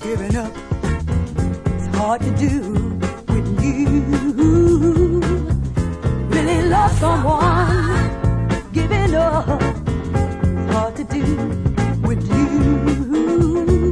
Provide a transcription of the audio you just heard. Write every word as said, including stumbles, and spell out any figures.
Giving up, it's hard to do with you. Really love someone, giving up, it's hard to do with you.